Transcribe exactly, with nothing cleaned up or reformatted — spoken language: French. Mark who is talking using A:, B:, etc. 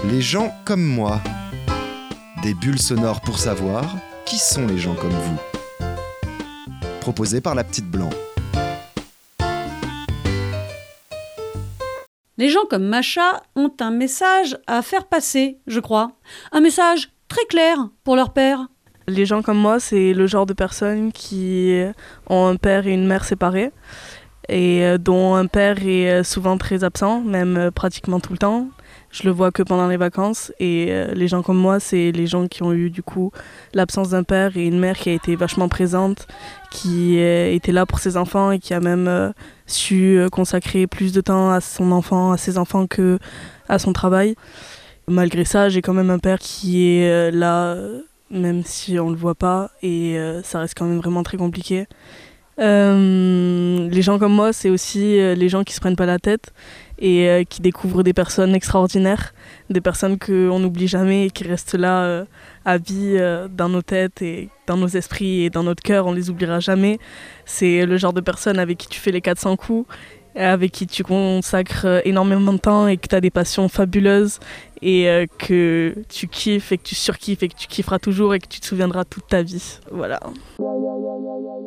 A: Les gens comme moi. Des bulles sonores pour savoir qui sont les gens comme vous. Proposé par la petite Blanc.
B: Les gens comme Macha ont un message à faire passer, je crois. Un message très clair pour leur père.
C: Les gens comme moi, c'est le genre de personnes qui ont un père et une mère séparés et dont un père est souvent très absent, même pratiquement tout le temps. Je le vois que pendant les vacances et les gens comme moi, c'est les gens qui ont eu du coup l'absence d'un père et une mère qui a été vachement présente, qui était là pour ses enfants et qui a même su consacrer plus de temps à son enfant, à ses enfants que à son travail. Malgré ça, j'ai quand même un père qui est là, même si on le voit pas, et ça reste quand même vraiment très compliqué. Euh, les gens comme moi, c'est aussi euh, les gens qui se prennent pas la tête et euh, qui découvrent des personnes extraordinaires, des personnes qu'on n'oublie jamais et qui restent là euh, à vie euh, dans nos têtes et dans nos esprits et dans notre cœur, on les oubliera jamais. C'est le genre de personnes avec qui tu fais les quatre cents coups, avec qui tu consacres énormément de temps et que tu as des passions fabuleuses et euh, que tu kiffes et que tu surkiffes et que tu kifferas toujours et que tu te souviendras toute ta vie. Voilà.